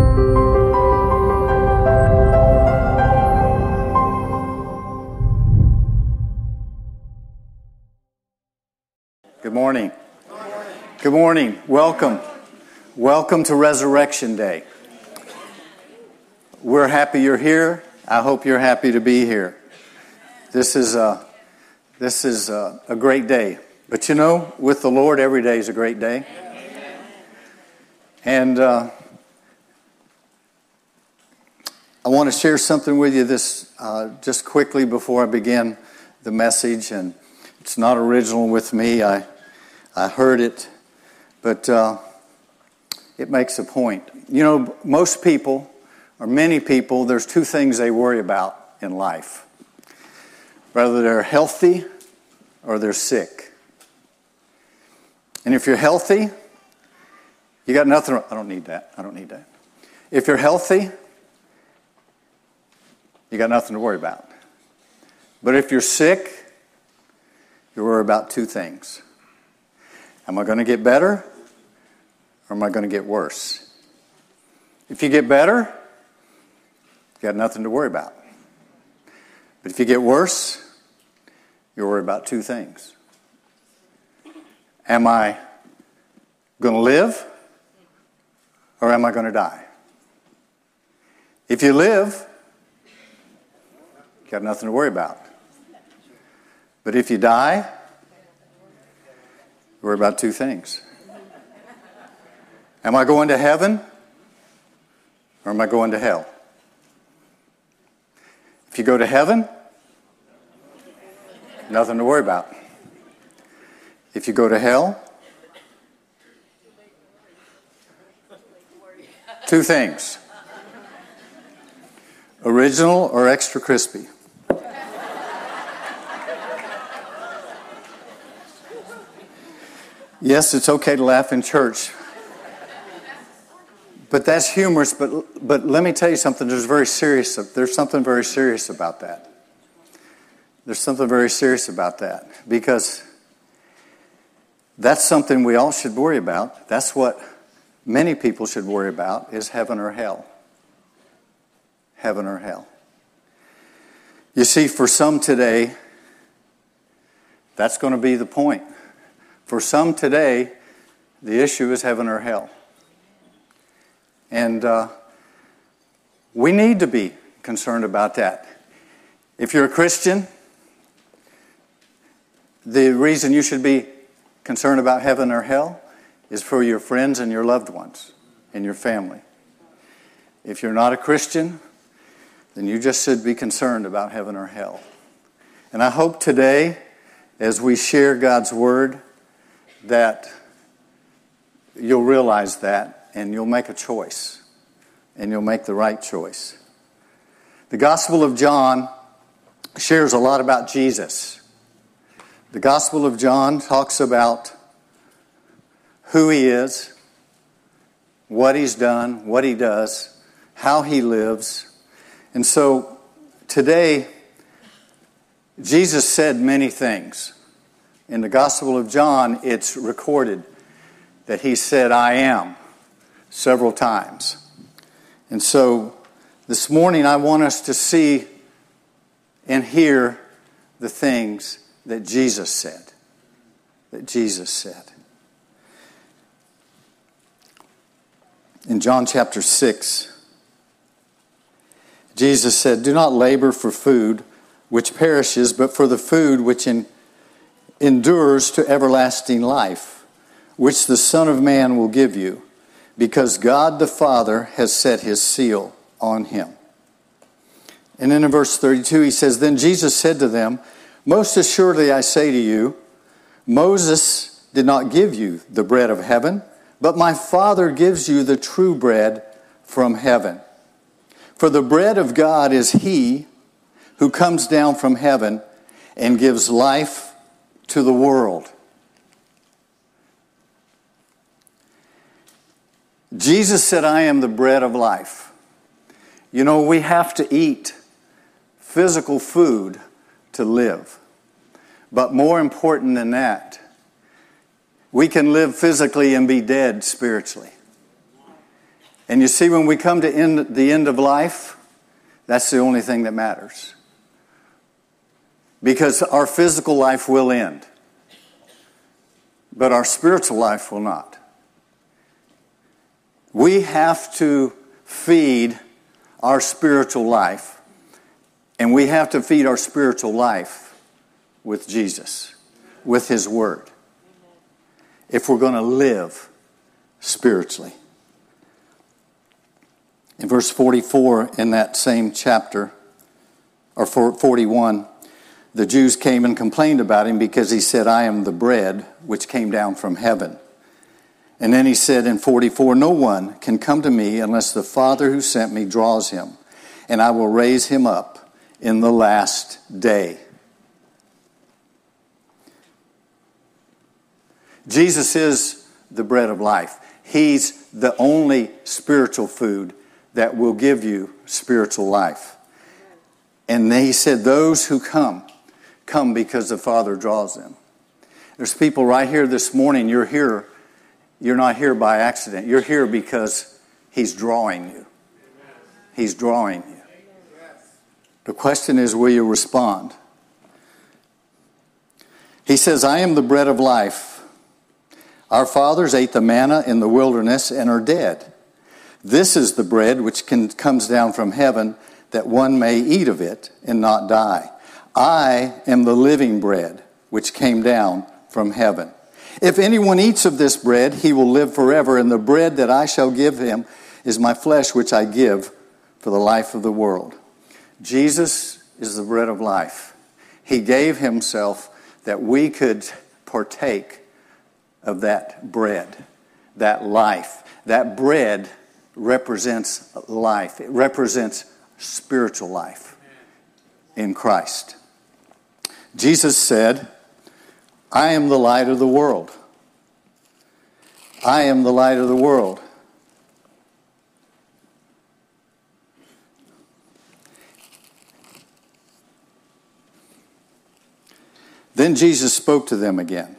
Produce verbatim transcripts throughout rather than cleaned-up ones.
Good morning. Good morning. Welcome. Welcome to Resurrection Day. We're happy you're here. I hope you're happy to be here. This is a, this is a, a great day. But you know, with the Lord, every day is a great day. And uh, I want to share something with you this uh, just quickly before I begin the message. And it's not original with me. I I heard it, but uh, it makes a point. You know, most people, or many people, there's two things they worry about in life. Whether they're healthy or they're sick. And if you're healthy, you got nothing. I don't need that. I don't need that. If you're healthy, you got nothing to worry about. But if you're sick, you worry about two things. Am I going to get better, or am I going to get worse? If you get better, you got nothing to worry about. But if you get worse, you worry about two things. Am I going to live, or am I going to die? If you live, you got nothing to worry about. But if you die, worry about two things. Am I going to heaven, or am I going to hell? If you go to heaven, nothing to worry about. If you go to hell, two things. Original or extra crispy? Yes, it's okay to laugh in church. But that's humorous, but but let me tell you something, there's very serious there's something very serious about that. There's something very serious about that. Because that's something we all should worry about. That's what many people should worry about, is heaven or hell. Heaven or hell. You see, for some today, that's going to be the point. For some today, the issue is heaven or hell. And uh, we need to be concerned about that. If you're a Christian, the reason you should be concerned about heaven or hell is for your friends and your loved ones and your family. If you're not a Christian, then you just should be concerned about heaven or hell. And I hope today, as we share God's Word, that you'll realize that and you'll make a choice. And you'll make the right choice. The Gospel of John shares a lot about Jesus. The Gospel of John talks about who He is, what He's done, what He does, how He lives. And so today, Jesus said many things. In the Gospel of John, it's recorded that He said, "I am," several times. And so this morning I want us to see and hear the things that Jesus said. That Jesus said. In John chapter six, Jesus said, "Do not labor for food which perishes, but for the food which in endures to everlasting life, which the Son of Man will give you, because God the Father has set His seal on Him." And then in verse thirty-two he says, "Then Jesus said to them, Most assuredly I say to you, Moses did not give you the bread of heaven, but my Father gives you the true bread from heaven. For the bread of God is He who comes down from heaven and gives life to the world." Jesus said, "I am the bread of life." You know, we have to eat physical food to live. But more important than that, we can live physically and be dead spiritually. And you see, when we come to end, the end of life, that's the only thing that matters. Because our physical life will end, but our spiritual life will not. We have to feed our spiritual life, and we have to feed our spiritual life with Jesus, with His Word, if we're going to live spiritually. In verse forty-four in that same chapter, or forty-one, the Jews came and complained about Him because He said, I am the bread which came down from heaven. And then He said in forty-four, no one can come to me unless the Father who sent me draws him, and I will raise him up in the last day. Jesus is the bread of life. He's the only spiritual food that will give you spiritual life. And He said, those who come, come because the Father draws them. There's people right here this morning, you're here, you're not here by accident. You're here because He's drawing you. He's drawing you. The question is, will you respond? He says, I am the bread of life. Our fathers ate the manna in the wilderness and are dead. This is the bread which can, comes down from heaven, that one may eat of it and not die. I am the living bread which came down from heaven. If anyone eats of this bread, he will live forever, and the bread that I shall give him is my flesh, which I give for the life of the world. Jesus is the bread of life. He gave Himself that we could partake of that bread, that life. That bread represents life. It represents spiritual life in Christ. Jesus said, I am the light of the world. I am the light of the world. Then Jesus spoke to them again.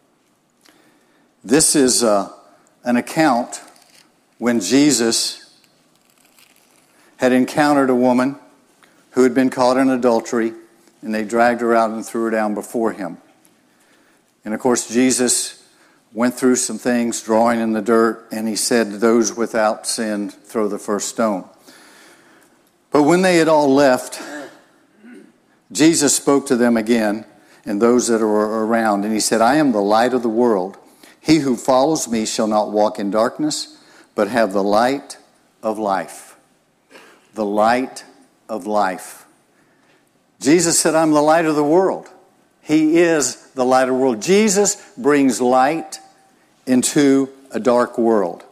This is uh, an account when Jesus had encountered a woman who had been caught in adultery, and they dragged her out and threw her down before Him. And of course, Jesus went through some things, drawing in the dirt, and He said, those without sin, throw the first stone. But when they had all left, Jesus spoke to them again, and those that were around, and He said, I am the light of the world. He who follows me shall not walk in darkness, but have the light of life. The light of life. Jesus said, I'm the light of the world. He is the light of the world. Jesus brings light into a dark world.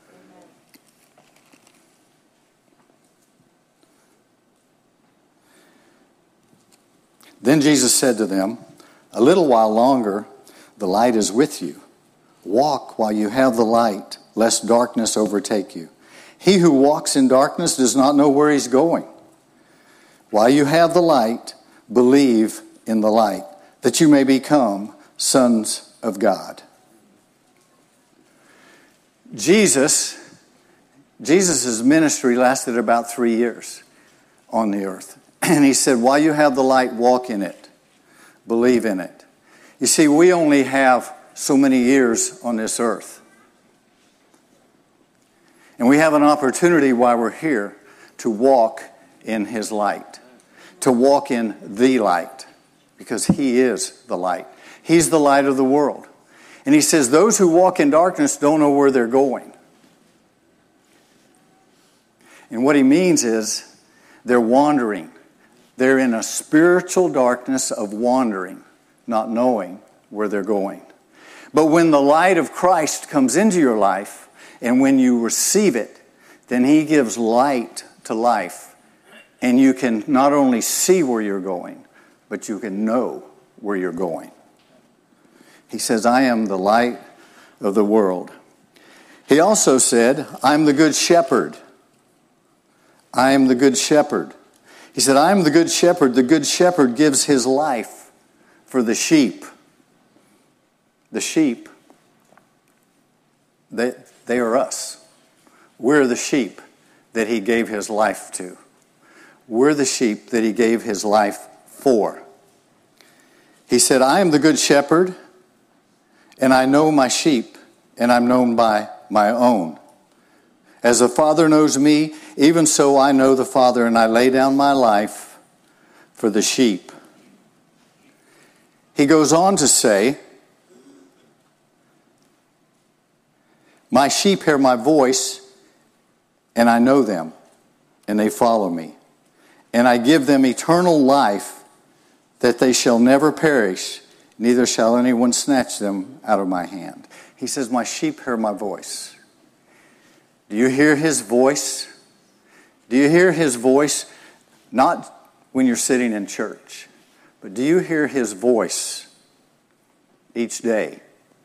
Then Jesus said to them, a little while longer, the light is with you. Walk while you have the light, lest darkness overtake you. He who walks in darkness does not know where he's going. While you have the light, believe in the light, that you may become sons of God. Jesus, Jesus' ministry lasted about three years on the earth. And He said, while you have the light, walk in it. Believe in it. You see, we only have so many years on this earth. And we have an opportunity while we're here to walk in His light. To walk in the light. Because He is the light. He's the light of the world. And He says, those who walk in darkness don't know where they're going. And what He means is, they're wandering. They're in a spiritual darkness of wandering, not knowing where they're going. But when the light of Christ comes into your life, and when you receive it, then He gives light to life. And you can not only see where you're going, but you can know where you're going. He says, I am the light of the world. He also said, I'm the good shepherd. I am the good shepherd. He said, I am the good shepherd. The good shepherd gives his life for the sheep. The sheep, they, they are us. We're the sheep that he gave his life to. We're the sheep that he gave his life for. He said, I am the good shepherd, and I know my sheep, and I'm known by my own. As the Father knows me, even so I know the Father, and I lay down my life for the sheep. He goes on to say, my sheep hear my voice, and I know them, and they follow me. And I give them eternal life, that they shall never perish, neither shall anyone snatch them out of my hand. He says, my sheep hear my voice. Do you hear his voice? Do you hear his voice? Not when you're sitting in church, but do you hear his voice each day?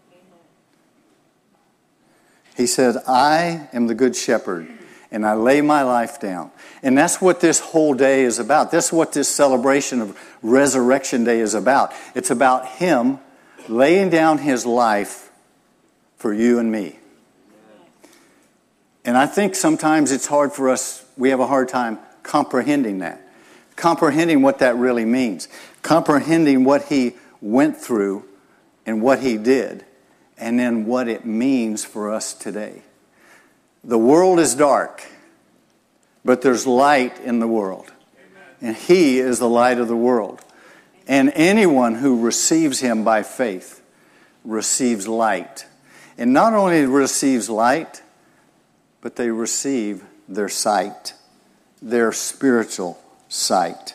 He said, I am the good shepherd, and I lay my life down. And that's what this whole day is about. That's what this celebration of Resurrection Day is about. It's about him laying down his life for you and me. And I think sometimes it's hard for us, we have a hard time comprehending that. Comprehending what that really means. Comprehending what he went through and what he did. And then what it means for us today. The world is dark, but there's light in the world. And he is the light of the world. And anyone who receives him by faith receives light. And not only receives light, but they receive their sight, their spiritual sight.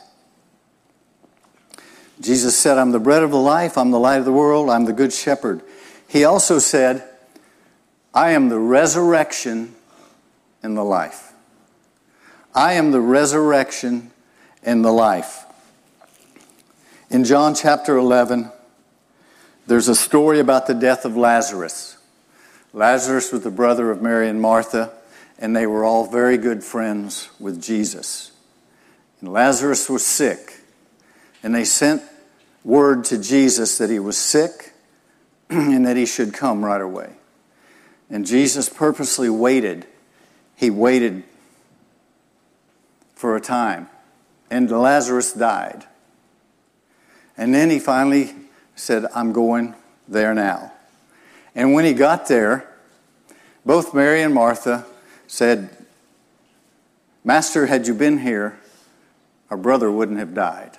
Jesus said, I'm the bread of the life, I'm the light of the world, I'm the good shepherd. He also said, I am the resurrection and the life. I am the resurrection and the life. In John chapter eleven, there's a story about the death of Lazarus. Lazarus was the brother of Mary and Martha, and they were all very good friends with Jesus. And Lazarus was sick, and they sent word to Jesus that he was sick and that he should come right away. And Jesus purposely waited. He waited for a time, and Lazarus died. And then he finally said, I'm going there now. And when he got there, both Mary and Martha said, Master, had you been here, our brother wouldn't have died.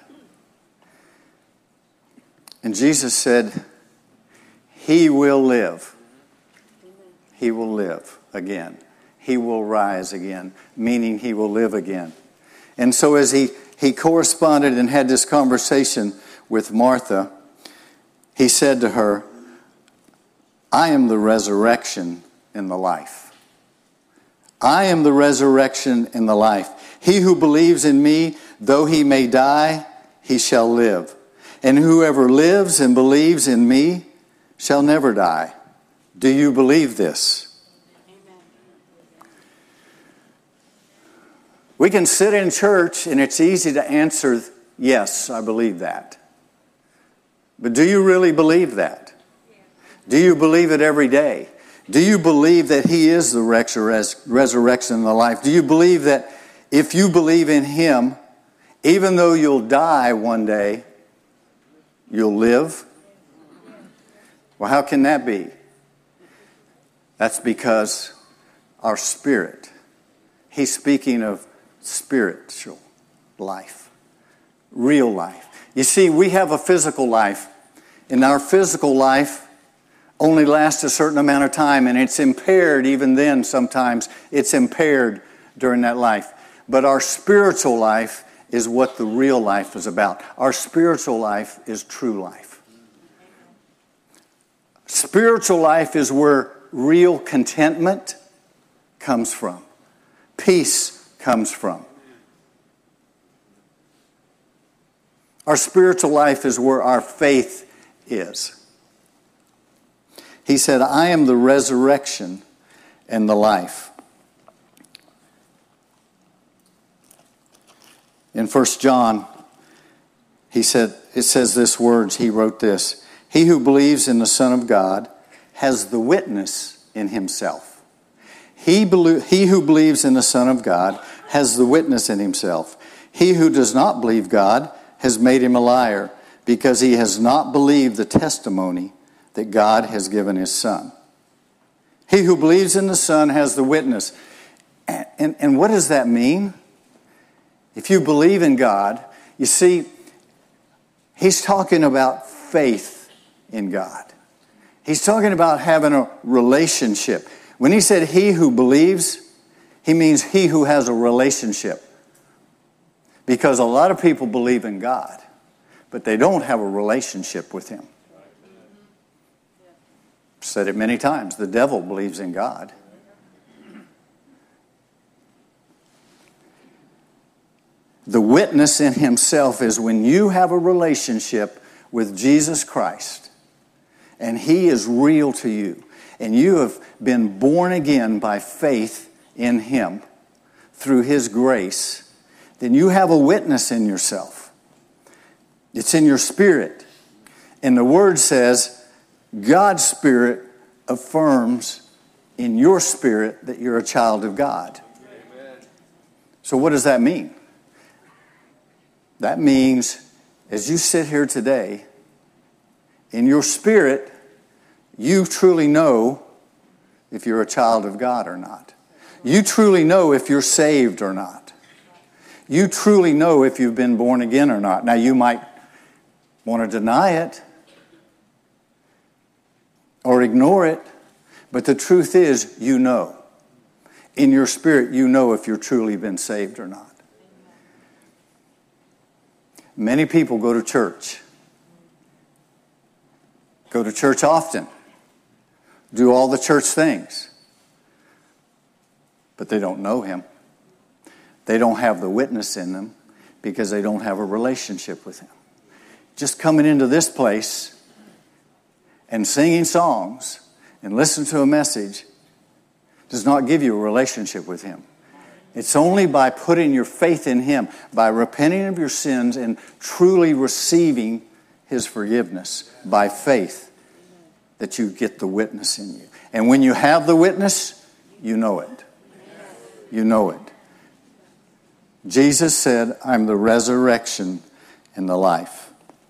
And Jesus said, he will live. He will live again. He will rise again, meaning he will live again. And so as he, he corresponded and had this conversation with Martha, he said to her, I am the resurrection and the life. I am the resurrection and the life. He who believes in me, though he may die, he shall live. And whoever lives and believes in me shall never die. Do you believe this? Amen. We can sit in church and it's easy to answer, yes, I believe that. But do you really believe that? Do you believe it every day? Do you believe that he is the resurrection and the life? Do you believe that if you believe in him, even though you'll die one day, you'll live? Well, how can that be? That's because our spirit, he's speaking of spiritual life, real life. You see, we have a physical life, and our physical life only lasts a certain amount of time, and it's impaired even then sometimes. It's impaired during that life. But our spiritual life is what the real life is about. Our spiritual life is true life. Spiritual life is where real contentment comes from. Peace comes from. Our spiritual life is where our faith is. He said, I am the resurrection and the life. In First John, he said, it says this words, he wrote this, he who believes in the Son of God has the witness in himself. He, belo- he who believes in the Son of God has the witness in himself. He who does not believe God has made him a liar, because he has not believed the testimony that God has given his Son. He who believes in the Son has the witness. And, and, and what does that mean? If you believe in God, you see, he's talking about faith in God. He's talking about having a relationship. When he said he who believes, he means he who has a relationship. Because a lot of people believe in God, but they don't have a relationship with him. I've said it many times. The devil believes in God. The witness in himself is when you have a relationship with Jesus Christ and he is real to you and you have been born again by faith in him through his grace, then you have a witness in yourself. It's in your spirit. And the Word says God's Spirit affirms in your spirit that you're a child of God. Amen. So what does that mean? That means as you sit here today, in your spirit, you truly know if you're a child of God or not. You truly know if you're saved or not. You truly know if you've been born again or not. Now, you might want to deny it or ignore it, but the truth is, you know. In your spirit, you know if you're truly been saved or not. Many people go to church. Go to church often. Do all the church things. But they don't know him. They don't have the witness in them because they don't have a relationship with him. Just coming into this place and singing songs and listening to a message does not give you a relationship with him. It's only by putting your faith in him, by repenting of your sins and truly receiving his forgiveness by faith, that you get the witness in you. And when you have the witness, you know it. You know it. Jesus said, I'm the resurrection and the life.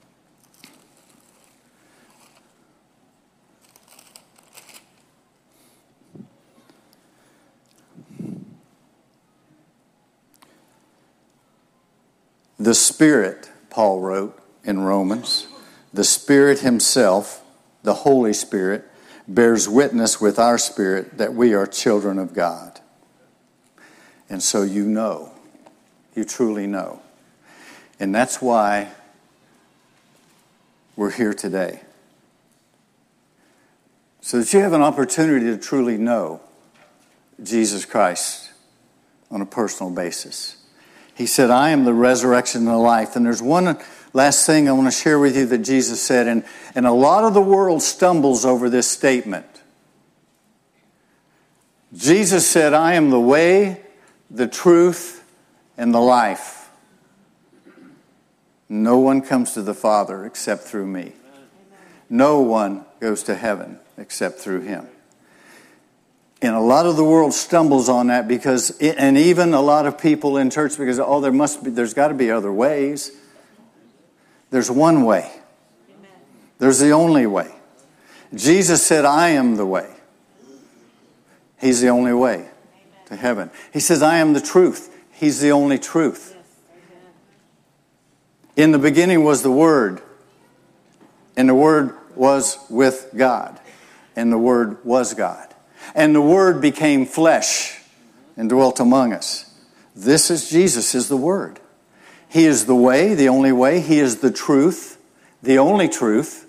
The Spirit, Paul wrote in Romans, the Spirit himself, the Holy Spirit, bears witness with our spirit that we are children of God. And so you know, you truly know. And that's why we're here today. So that you have an opportunity to truly know Jesus Christ on a personal basis. He said, I am the resurrection and the life. And there's one last thing I want to share with you that Jesus said, and, and a lot of the world stumbles over this statement. Jesus said, I am the way, the truth, and the life. No one comes to the Father except through me. No one goes to heaven except through him. And a lot of the world stumbles on that because, it, and even a lot of people in church, because, oh, there must be, there's got to be other ways. There's one way. There's the only way. Jesus said, I am the way. He's the only way to heaven. He says, I am the truth. He's the only truth. In the beginning was the Word, and the Word was with God, and the Word was God. And the Word became flesh and dwelt among us. This is Jesus, is the Word. He is the way, the only way. He is the truth, the only truth.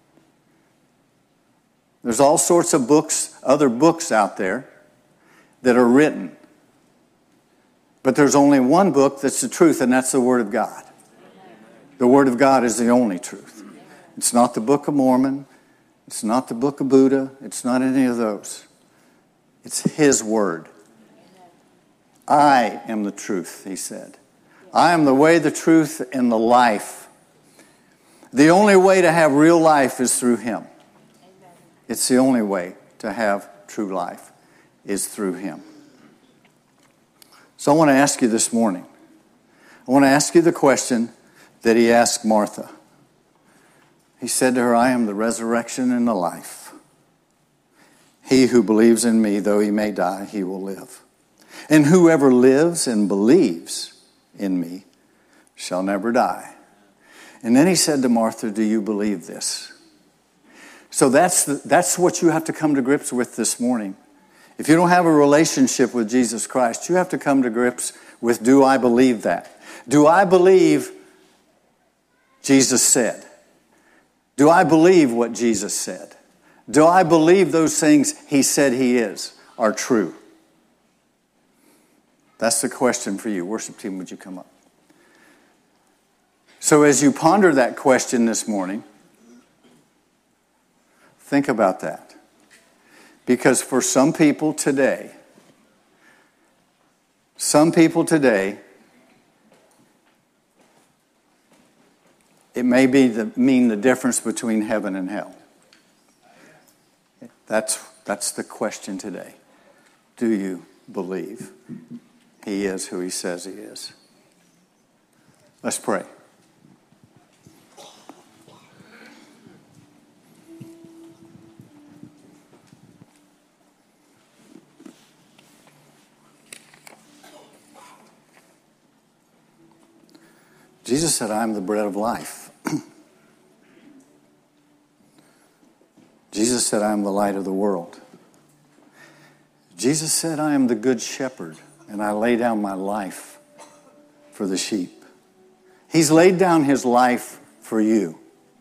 There's all sorts of books, other books out there that are written. But there's only one book that's the truth, and that's the Word of God. The Word of God is the only truth. It's not the Book of Mormon. It's not the Book of Buddha. It's not any of those. It's his word. I am the truth, he said. I am the way, the truth, and the life. The only way to have real life is through him. It's the only way to have true life is through him. So I want to ask you this morning, I want to ask you the question that he asked Martha. He said to her, I am the resurrection and the life. He who believes in me, though he may die, he will live. And whoever lives and believes in me shall never die. And then he said to Martha, do you believe this? So that's the, that's what you have to come to grips with this morning. If you don't have a relationship with Jesus Christ, you have to come to grips with, do I believe that? Do I believe Jesus said? Do I believe what Jesus said? Do I believe those things he said he is are true? That's the question for you. Worship team, would you come up? So as you ponder that question this morning, think about that. Because for some people today, some people today, it may be the, mean the difference between heaven and hell. That's, that's the question today. Do you believe he is who he says he is? Let's pray. Jesus said, I am the bread of life. Jesus said, I am the light of the world. Jesus said, I am the good shepherd, and I lay down my life for the sheep. He's laid down his life for you.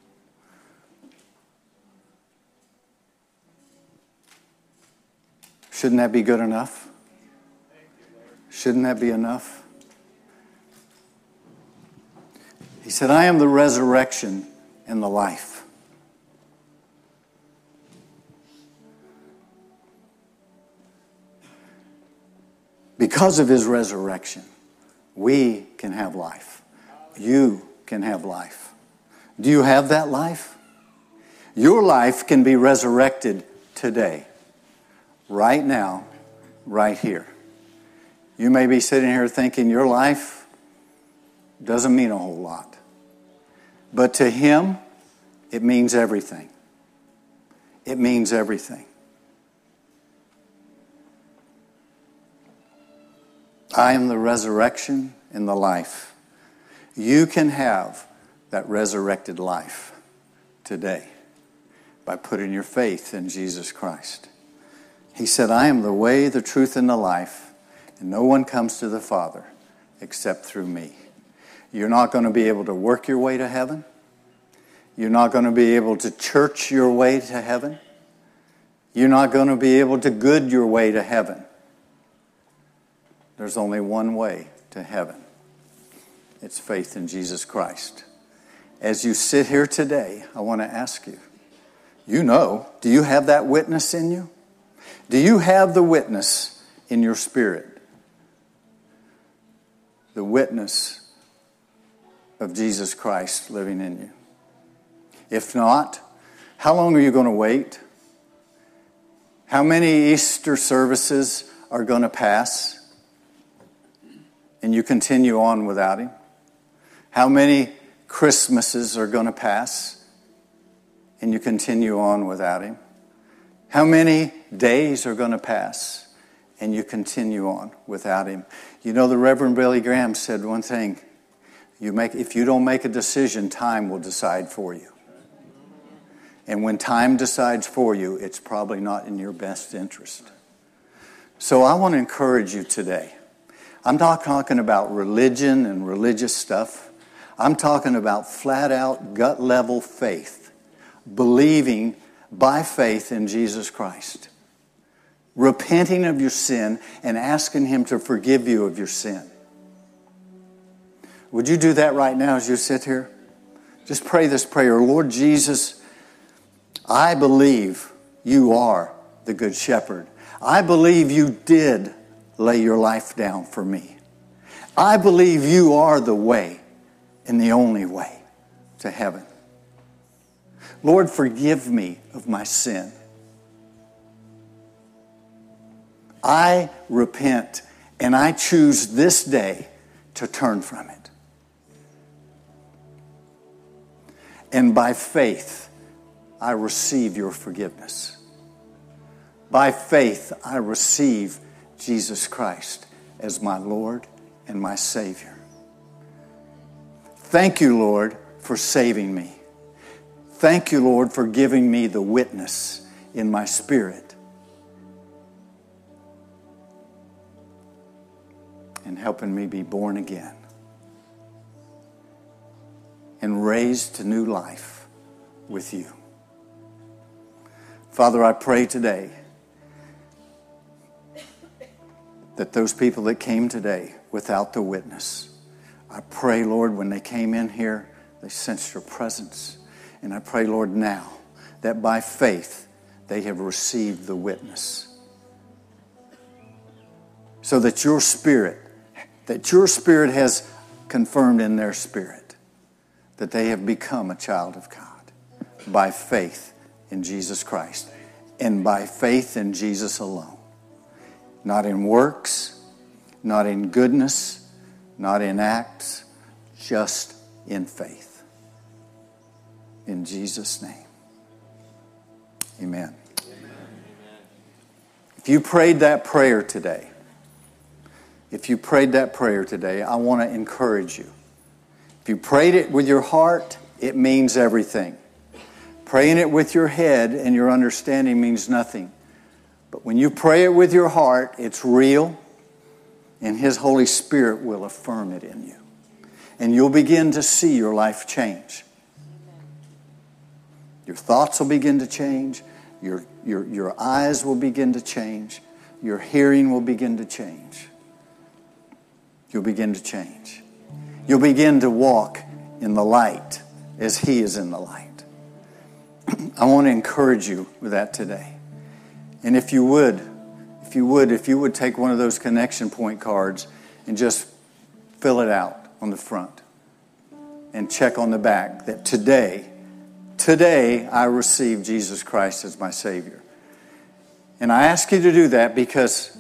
Shouldn't that be good enough? Shouldn't that be enough? He said, I am the resurrection and the life. Because of his resurrection, we can have life. You can have life. Do you have that life? Your life can be resurrected today, right now, right here. You may be sitting here thinking your life doesn't mean a whole lot. But to him, it means everything. It means everything. I am the resurrection and the life. You can have that resurrected life today by putting your faith in Jesus Christ. He said, I am the way, the truth, and the life, and no one comes to the Father except through me. You're not going to be able to work your way to heaven. You're not going to be able to church your way to heaven. You're not going to be able to good your way to heaven. There's only one way to heaven. It's faith in Jesus Christ. As you sit here today, I want to ask you, you know, do you have that witness in you? Do you have the witness in your spirit? The witness of Jesus Christ living in you. If not, how long are you going to wait? How many Easter services are going to pass and you continue on without him? How many Christmases are going to pass and you continue on without him? How many days are going to pass and you continue on without him? You know, the Reverend Billy Graham said one thing. You make, if you don't make a decision, time will decide for you. And when time decides for you, it's probably not in your best interest. So I want to encourage you today. I'm not talking about religion and religious stuff. I'm talking about flat out gut level faith. Believing by faith in Jesus Christ. Repenting of your sin and asking him to forgive you of your sin. Would you do that right now as you sit here? Just pray this prayer. Lord Jesus, I believe you are the good shepherd. I believe you did lay your life down for me. I believe you are the way and the only way to heaven. Lord, forgive me of my sin. I repent and I choose this day to turn from it. And by faith, I receive your forgiveness. By faith, I receive Jesus Christ as my Lord and my Savior. Thank you, Lord, for saving me. Thank you, Lord, for giving me the witness in my spirit and helping me be born again and raised to new life with you. Father, I pray today that those people that came today without the witness, I pray, Lord, when they came in here, they sensed your presence. And I pray, Lord, now that by faith they have received the witness. So that your spirit, that your spirit has confirmed in their spirit that they have become a child of God by faith in Jesus Christ and by faith in Jesus alone. Not in works, not in goodness, not in acts, just in faith. In Jesus' name. Amen. Amen. If you prayed that prayer today, if you prayed that prayer today, I want to encourage you. If you prayed it with your heart, it means everything. Praying it with your head and your understanding means nothing. But when you pray it with your heart, it's real, and His Holy Spirit will affirm it in you. And you'll begin to see your life change. Your thoughts will begin to change. Your, your, your eyes will begin to change. Your hearing will begin to change. You'll begin to change. You'll begin to walk in the light as He is in the light. I want to encourage you with that today. And if you would, if you would, if you would take one of those connection point cards and just fill it out on the front and check on the back that today, Today, I receive Jesus Christ as my Savior. And I ask you to do that because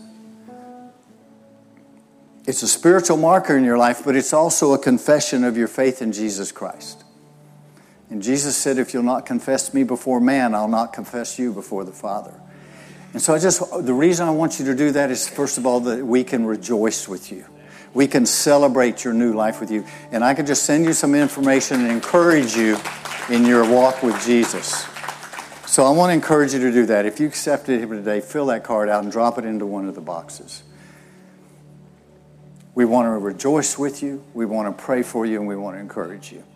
it's a spiritual marker in your life, but it's also a confession of your faith in Jesus Christ. And Jesus said, if you'll not confess me before man, I'll not confess you before the Father. And so I just, the reason I want you to do that is, first of all, that we can rejoice with you. We can celebrate your new life with you. And I can just send you some information and encourage you in your walk with Jesus. So I want to encourage you to do that. If you accepted Him today, fill that card out and drop it into one of the boxes. We want to rejoice with you. We want to pray for you, and we want to encourage you.